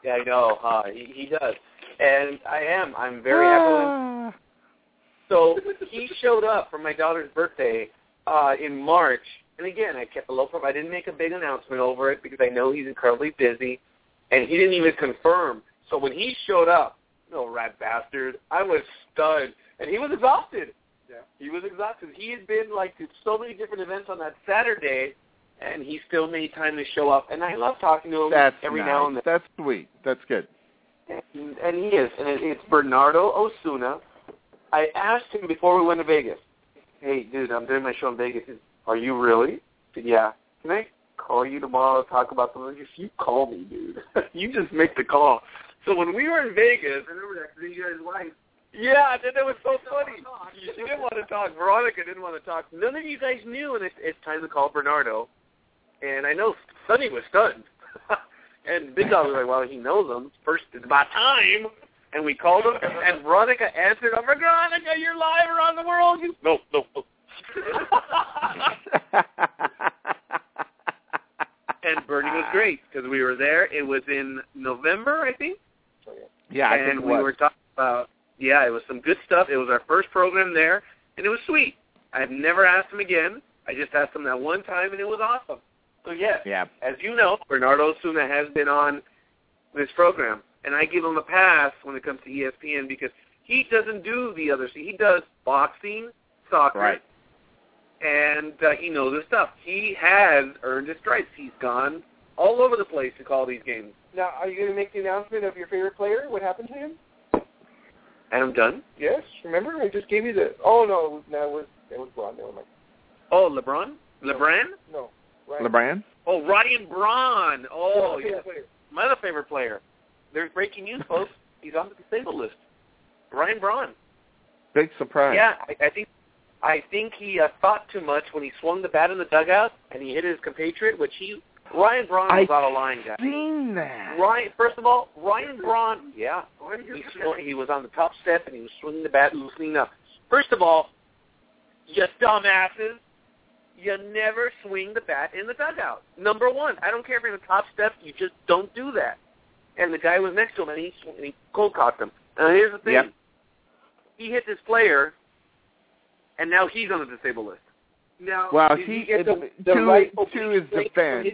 Yeah, I know. Uh, he, he does. And I am. I'm very happy with him. So he showed up for my daughter's birthday uh, in March. And again, I kept a low profile. I didn't make a big announcement over it because I know he's incredibly busy. And he didn't even confirm. So when he showed up, no rat bastard, I was stunned. And he was exhausted. Yeah. He was exhausted. He had been like to so many different events on that Saturday, and he still made time to show up. And I love talking to him That's every nice. now and then. That's sweet. That's good. And, and he is. And it, it's Bernardo Osuna. I asked him before we went to Vegas, hey, dude, I'm doing my show in Vegas. He said, are you really? I said, yeah. Can I call you tomorrow to talk about something? If you call me, dude. You just make the call. So when we were in Vegas, I remember that because you guys' wife. Yeah, that, that was so funny. She didn't want to talk. Veronica didn't want to talk. None of you guys knew, and it's, it's time to call Bernardo. And I know Sonny was stunned. And Big Dog was like, well, he knows him. First, it's about time. And we called him, and Veronica answered. I'm like, Veronica, you're live around the world. You... No, no, no. And Bernie was great because we were there. It was in November, I think. Yeah, I and think it we was. were talking about, yeah, it was some good stuff. It was our first program there, and it was sweet. I've never asked him again. I just asked him that one time, and it was awesome. So, yes, yeah. As you know, Bernardo Osuna has been on this program, and I give him a pass when it comes to E S P N because he doesn't do the other. He does boxing, soccer, right. and uh, he knows his stuff. He has earned his stripes. He's gone all over the place to call these games. Now, are you going to make the announcement of your favorite player? What happened to him? Adam Dunn? Yes. Remember, I just gave you the. Oh no, no, it was it was LeBron. Never mind. Oh, LeBron? LeBron? No. Ryan. LeBron? Oh, Ryan Braun. Oh, yeah. My other favorite player. There's breaking news, folks. He's on the disabled list. Ryan Braun. Big surprise. Yeah, I, I think I think he uh, thought too much when he swung the bat in the dugout and he hit his compatriot, which he Ryan Braun was I out of line, guys. Seen that. Ryan, first of all, Ryan Braun, yeah, he, swung, he was on the top step and he was swinging the bat and loosening up. First of all, you dumbasses, you never swing the bat in the dugout. Number one, I don't care if you're in the top step, you just don't do that. And the guy was next to him and he, and he cold cocked him. Now here's the thing. Yep. He hit this player, and now he's on the disabled list. Now, well, he, he, he it, the, the to, right to his defense.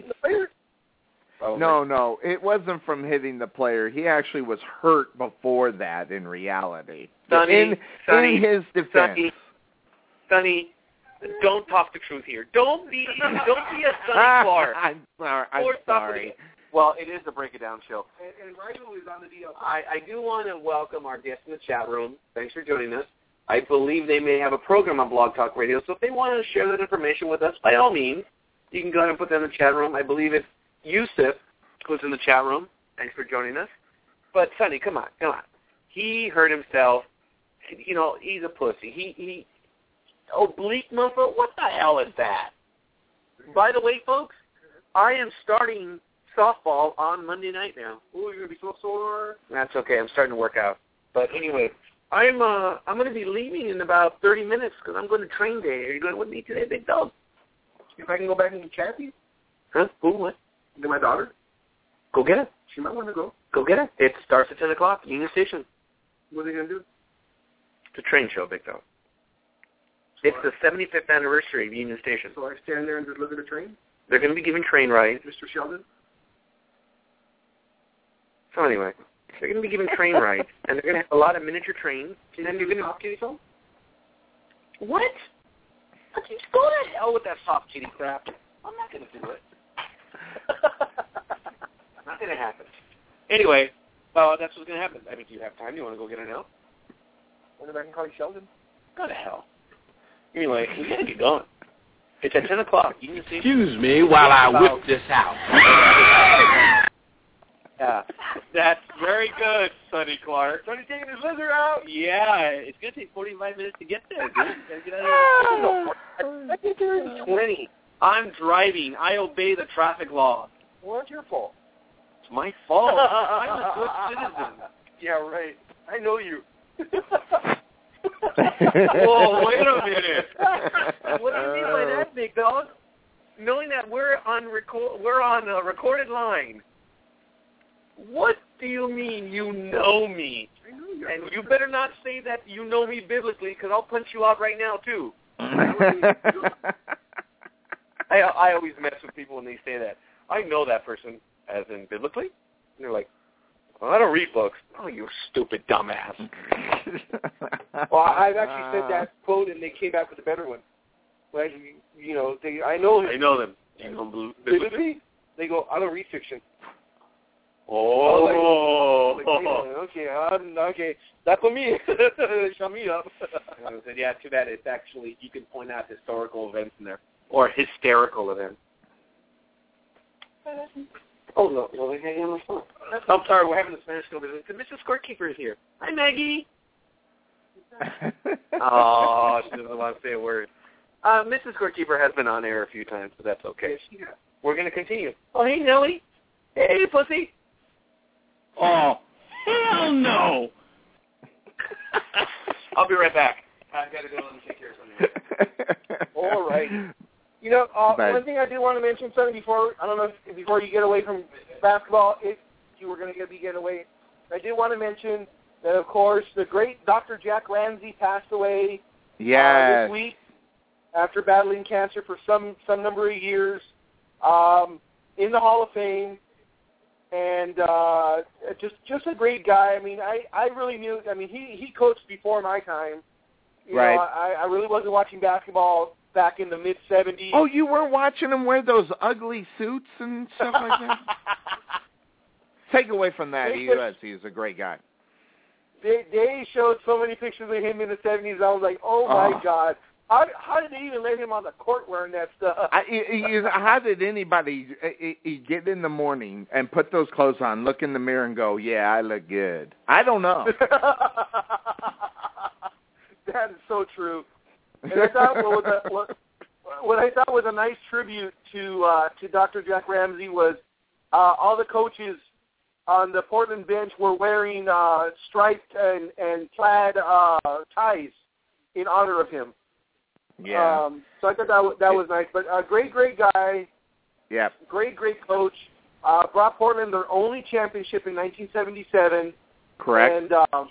Oh, no, no, it wasn't from hitting the player. He actually was hurt before that. In reality, Sonny, in, Sonny, in his defense, Sonny, Sonny, don't talk the truth here. Don't be, don't be a Sonny Clark. I'm sorry. I'm or sorry. Well, it is the Break It Down show. And, and Ryan is on the D L. I, I do want to welcome our guests in the chat room. Thanks for joining us. I believe they may have a program on Blog Talk Radio, so if they want to share that information with us, by all means, you can go ahead and put that in the chat room. I believe it's Yusuf who's in the chat room. Thanks for joining us. But, Sonny, come on, come on. He hurt himself. You know, he's a pussy. He, he, oblique muscle? What the hell is that? By the way, folks, I am starting softball on Monday night now. Oh, you're going to be so sore? That's okay. I'm starting to work out. But anyway, I'm uh, I'm going to be leaving in about thirty minutes because I'm going to train day. Are you going with me today, Big Dog? If I can go back and get Chappie? Huh? Who? What? Get my daughter? Go get her. She might want to go. Go get her. It starts at ten o'clock, Union Station. What are they going to do? It's a train show, Big Dog. It's the seventy-fifth anniversary of Union Station. So I stand there and just look at the train? They're going to be giving train rides. Mister Sheldon? So anyway, they're going to be giving train rides, and they're going to have a lot of miniature trains. Can and you you're do going soft kitty song? What? Just go to hell with that soft kitty crap. I'm not going to do it. Not going to happen. Anyway, uh, that's what's going to happen. I mean, do you have time? You want to go get it now? Wonder if I can call you Sheldon? Go to hell. Anyway, we got to get going. It's at ten o'clock. You can see. Excuse me while I whip this out. Yeah, that's very good, Sonny Clark. Sonny taking his lizard out? Yeah, it's going to take forty-five minutes to get there, dude. Gotta get out of here. I get there in twenty. I'm driving. I obey the traffic law. Well, it's your fault. It's my fault. I'm a good citizen. Yeah, right. I know you. Whoa, wait a minute. What do you mean by that, Big Dog? Knowing that we're on record, we're on a recorded line. What do you mean you know me? And you better not say that you know me biblically, because I'll punch you out right now, too. I, I always mess with people when they say that. I know that person, as in biblically. And they're like, well, I don't read books. Oh, you stupid dumbass. Well, I've actually said that quote, and they came back with a better one. Well, you know, they, I know I know them. You know biblically? They go, I don't read fiction. Oh. Like, like, okay, um, okay. That's for me. Shut me up. I said, yeah, too bad. It's actually, you can point out historical events in there. Or hysterical events. Oh, no. no they on the phone. I'm sorry, we're having the Spanish school business. Missus Scorekeeper is here. Hi, Maggie. Oh, she doesn't want to say a word. Uh, Missus Scorekeeper has been on air a few times, so that's okay. Yeah. We're going to continue. Oh, hey, Nellie. Hey, pussy. Oh, hell no. I'll be right back. I've got to go and take care of something. All right. You know, uh, one thing I did want to mention, something before, I don't know if before you get away from basketball, if you were going to be getting away, I did want to mention that, of course, the great Doctor Jack Ramsay passed away yes. uh, this week after battling cancer for some, some number of years, um, in the Hall of Fame. And uh, just just a great guy. I mean, I, I really knew. I mean, he, he coached before my time. You right. know, I, I really wasn't watching basketball back in the mid seventies. Oh, you were watching him wear those ugly suits and stuff like that? Take away from that, he was. He was a great guy. They, they showed so many pictures of him in the seventies. I was like, oh, my oh. God. How, how did they even let him on the court wearing that stuff? I, he, he, how did anybody he, he get in the morning and put those clothes on, look in the mirror and go, yeah, I look good? I don't know. That is so true. And I thought what, was a, what, what I thought was a nice tribute to uh, to Doctor Jack Ramsay was uh, all the coaches on the Portland bench were wearing uh, striped and, and plaid uh, ties in honor of him. Yeah. Um, so I thought that was, that was nice. But a great, great guy. Yeah. Great, great coach. Uh, brought Portland their only championship in nineteen seventy-seven. Correct. And um,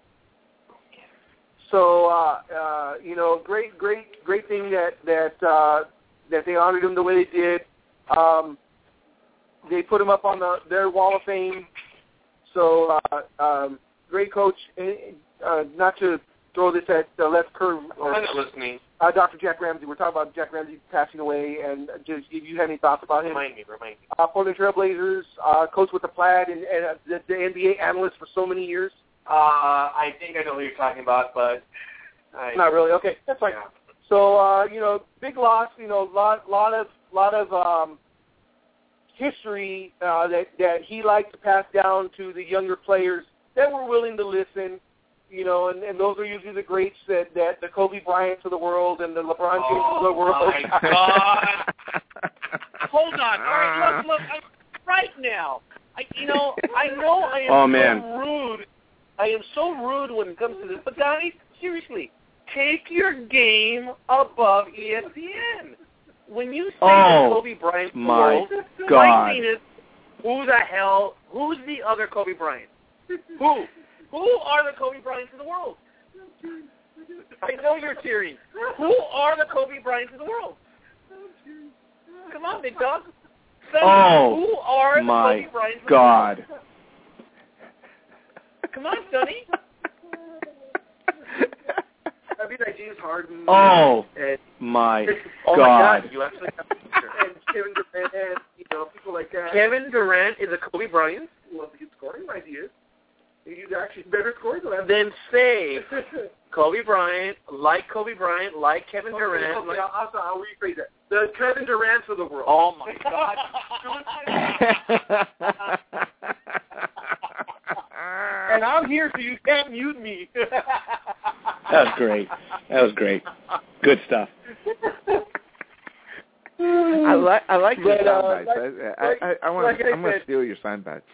so, uh, uh, you know, great, great, great thing that that uh, that they honored him the way they did. Um, they put him up on the, their Wall of Fame. So, uh, um, great coach. Uh, not to throw this at the left curve. Or, I'm not listening. Uh, Doctor Jack Ramsay. We're talking about Jack Ramsay passing away, and just if you have any thoughts about him. Remind me, remind me. Uh, Portland Trailblazers, uh, coach with the Plaid, and, and uh, the, the N B A analyst for so many years. Uh, I think I know who you're talking about, but I, not really. Okay, that's fine. Yeah. So uh, you know, big loss. You know, lot, lot of, lot of um, history uh, that that he liked to pass down to the younger players that were willing to listen. You know, and, and those are usually the greats that, that the Kobe Bryants of the world and the LeBron James oh, of the world. Oh, my God. Hold on. All right, look, look. I'm right now. I, you know, I know I am oh, so man. rude. I am so rude when it comes to this. But, guys, seriously, take your game above E S P N. When you say oh, that Kobe Bryant of the my world, God. my thing is, who the hell, who's the other Kobe Bryant? Who? Who are the Kobe Bryants of the world? I know you're tearing. Who are the Kobe Bryants of the world? Come on, big dog. Sonny, oh, who are the my Kobe Bryants of God. the world? Come on, Sonny. I mean, like James Harden. Oh, and, my oh God. my God, you actually have a picture. And Kevin Durant, and, you know, people like that. Kevin Durant is a Kobe Bryant? Well, he's scoring like he is. He's actually better scorer than that. Then say Kobe Bryant, like Kobe Bryant, like Kevin okay, Durant. Okay, like, I'll, I'll rephrase that. The Kevin Durants of the world. Oh, my God. And I'm here so you can't mute me. That was great. That was great. Good stuff. I like I like your But, sound uh, bites. like- I, I, I, I want like I I'm going to said- steal your sound bites.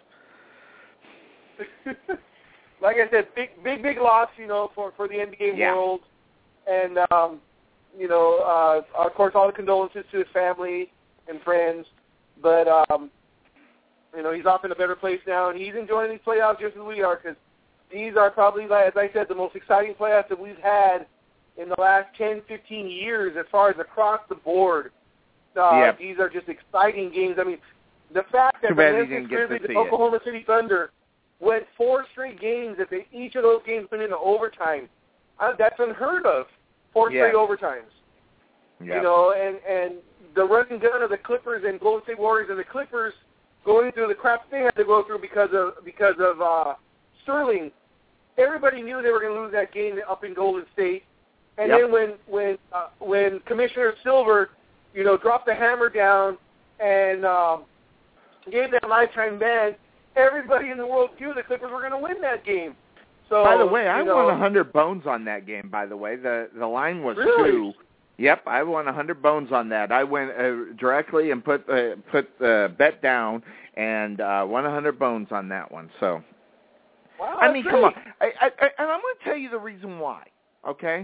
Like I said, big, big, big loss, you know, for, for the N B A Yeah. world. And, um, you know, uh, of course, all the condolences to his family and friends. But, um, You know, he's off in a better place now, and he's enjoying these playoffs just as we are, because these are probably, as I said, the most exciting playoffs that we've had in the last ten, fifteen years as far as across the board. Uh, yep. These are just exciting games. I mean, the fact that the Memphis Grizzlies and Oklahoma City Thunder went four straight games, that they, each of those games went into overtime, uh, that's unheard of. Four yep. straight overtimes. Yep. You know, and, and the run and gun of the Clippers and Golden State Warriors and the Clippers going through the crap they had to go through because of because of uh, Sterling. Everybody knew they were going to lose that game up in Golden State. And yep. then when when uh, when Commissioner Silver, you know, dropped the hammer down and um, gave that lifetime ban, everybody in the world knew the Clippers were going to win that game. So, by the way, I know, won one hundred bones on that game, by the way. The the line was really? two. Yep, I won one hundred bones on that. I went uh, directly and put uh, put the bet down and uh, won one hundred bones on that one. So, wow, I mean, great. come on. I, I, I, and I'm going to tell you the reason why, okay?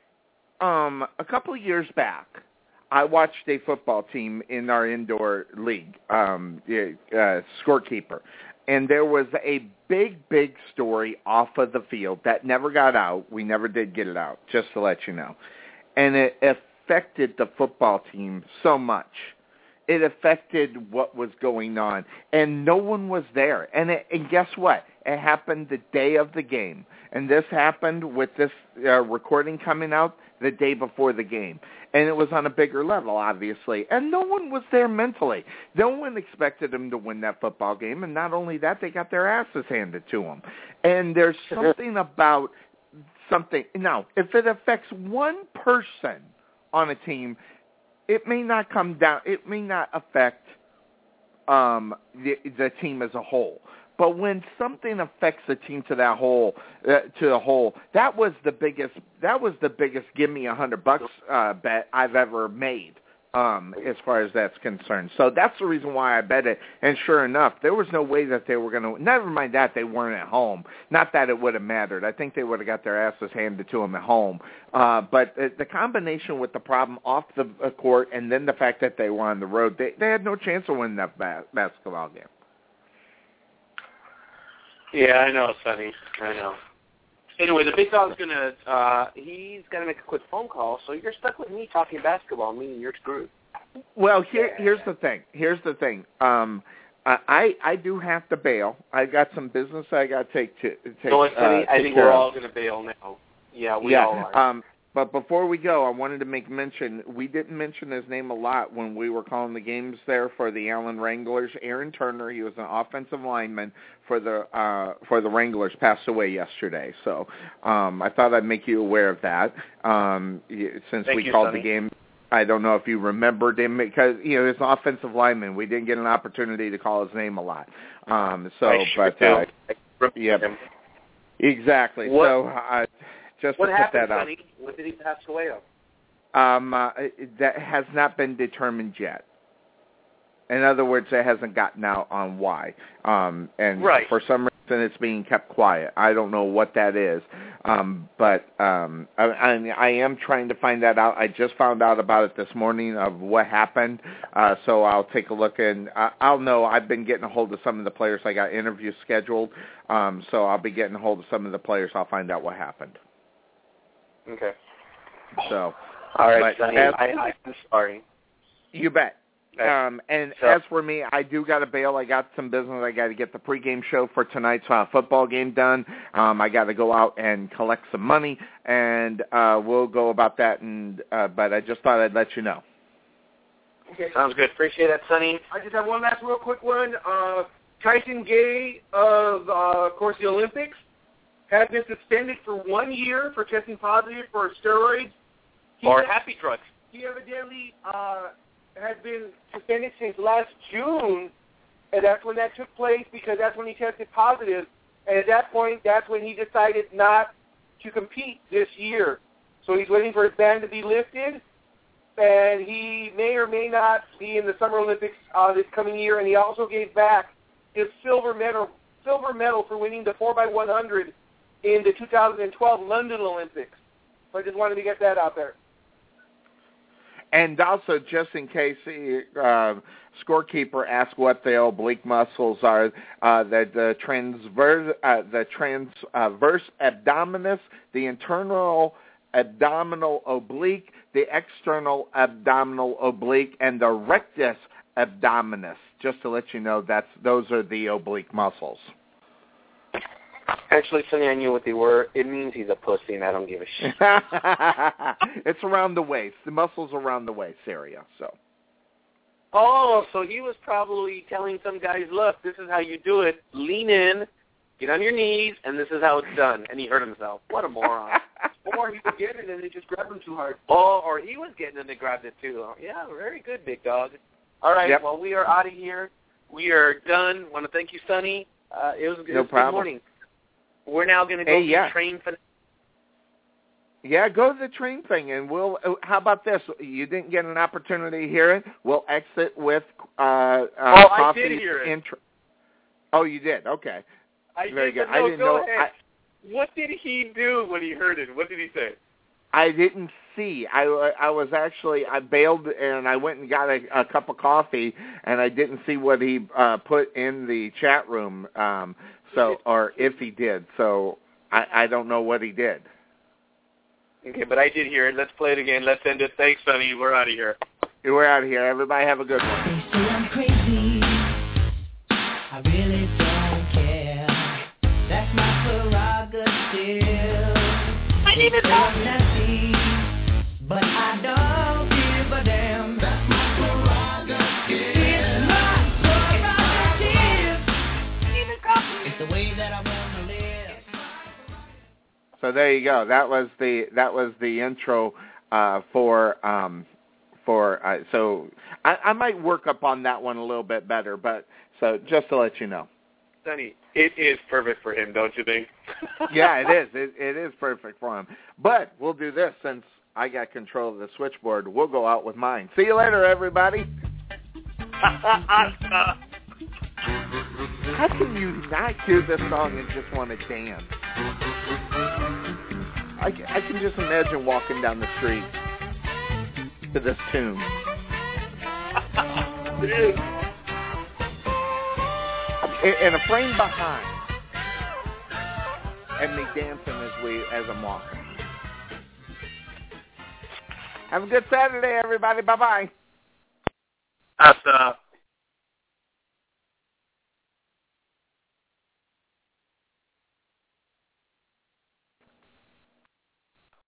Um, a couple of years back, I watched a football team in our indoor league, um, uh, scorekeeper, and there was a big, big story off of the field that never got out. We never did get it out, just to let you know. And it affected the football team so much. It affected what was going on, and no one was there. And, it, and guess what? It happened the day of the game, and this happened with this uh, recording coming out the day before the game. And it was on a bigger level, obviously. And no one was there mentally. No one expected them to win that football game, and not only that, they got their asses handed to them. And there's something about something. Now, if it affects one person on a team, it may not come down. It may not affect um, the, the team as a whole. But when something affects the team to that whole, uh, to the whole, that was the biggest. That was the biggest. Give me a hundred bucks uh, bet I've ever made, um, as far as that's concerned. So that's the reason why I bet it. And sure enough, there was no way that they were going to. Never mind that they weren't at home. Not that it would have mattered. I think they would have got their asses handed to them at home. Uh, but the, the combination with the problem off the court and then the fact that they were on the road, they, they had no chance of winning that ba- basketball game. Yeah, I know, Sonny. I know. Anyway, the big dog's gonna. Uh, he's gonna make a quick phone call, so you're stuck with me talking basketball, meaning you're screwed. Well, here, here's the thing. Here's the thing. Um, I I do have to bail. I got some business I got to take to take. So, Sonny, uh, I think we're all gonna bail now. Yeah, we yeah, all are. Um, but before we go, I wanted to make mention, we didn't mention his name a lot when we were calling the games there for the Allen Wranglers. Aaron Turner, he was an offensive lineman for the uh, for the Wranglers, passed away yesterday. So um, I thought I'd make you aware of that. Um, since Thank we you, called Sonny. the game, I don't know if you remembered him because, you know, he's an offensive lineman. We didn't get an opportunity to call his name a lot. Um, so, I sure but, do. uh, I yeah, him. exactly. What? So, uh, just What to put happened, that out. Sonny? What did he pass away of? Um, uh, that has not been determined yet. In other words, it hasn't gotten out on why. Um, and right. for some reason, it's being kept quiet. I don't know what that is. Um, but um, I, I, I am trying to find that out. I just found out about it this morning of what happened. Uh, so I'll take a look, and I, I'll know. I've been getting a hold of some of the players. I got interviews scheduled. Um, so I'll be getting a hold of some of the players. I'll find out what happened. Okay. So, all right, but Sonny, as, I, I'm sorry. You bet. Um, and so, as for me, I do got to bail. I got some business. I got to get the pregame show for tonight's uh, football game done. Um, I got to go out and collect some money, and uh, we'll go about that. And uh, but I just thought I'd let you know. Okay. Sounds good. Appreciate that, Sonny. I just have one last real quick one. Uh, Tyson Gay of, uh, of course, the Olympics has been suspended for one year for testing positive for steroids. He or has, happy drugs. He evidently uh, has been suspended since last June, and that's when that took place because that's when he tested positive. And at that point, that's when he decided not to compete this year. So he's waiting for his ban to be lifted, and he may or may not be in the Summer Olympics uh, this coming year. And he also gave back his silver medal, silver medal for winning the four by one hundred in the two thousand twelve London Olympics. So I just wanted to get that out there. And also, just in case uh, scorekeeper asks what the oblique muscles are, uh, the, the transverse, uh, the transverse abdominis, the internal abdominal oblique, the external abdominal oblique, and the rectus abdominis. Just to let you know, that's those are the oblique muscles. Actually, Sonny, I knew what they were. It means he's a pussy, and I don't give a shit. It's around the waist. The muscles around the waist area. So. Oh, so he was probably telling some guys, look, this is how you do it. Lean in, get on your knees, and this is how it's done. And he hurt himself. What a moron. Or he was getting it and they just grabbed him too hard. Oh, or he was getting it and they grabbed it too. Yeah, very good, big dog. All right, yep. Well, we are out of here. We are done. Want to thank you, Sonny. Uh, it was, it no was a problem. good morning. We're now going to go hey, to yeah. the train for. Yeah, go to the train thing, and we'll. How about this? You didn't get an opportunity to hear it. We'll exit with uh, uh, oh, coffee. I did hear it. Intro. Oh, you did. Okay. I Very did. good. No, I didn't go know. ahead. I, what did he do when he heard it? What did he say? I didn't see. I, I was actually I bailed and I went and got a, a cup of coffee, and I didn't see what he uh, put in the chat room. Um, so, or if he did. So I, I don't know what he did. Okay, but I did hear it. Let's play it again. Let's end it. Thanks, Sonny. We're out of here. We're out of here. Everybody have a good one. They say I'm crazy. I really don't care. That's my prerogative. I need it all. But I don't give a damn. That's my prerogative. It's my prerogative. It's the way that I want to live. So there you go. That was the that was the intro uh, for um, for. Uh, so I, I might work up on that one a little bit better. But so just to let you know, Sonny, it is perfect for him, don't you think? Yeah, it is. It, it is perfect for him. But we'll do this since I got control of the switchboard. We'll go out with mine. See you later, everybody. How can you not hear this song and just want to dance? I, I can just imagine walking down the street to this tune. And a frame behind, and me dancing as we as I'm walking. Have a good Saturday, everybody. Bye bye. That's uh.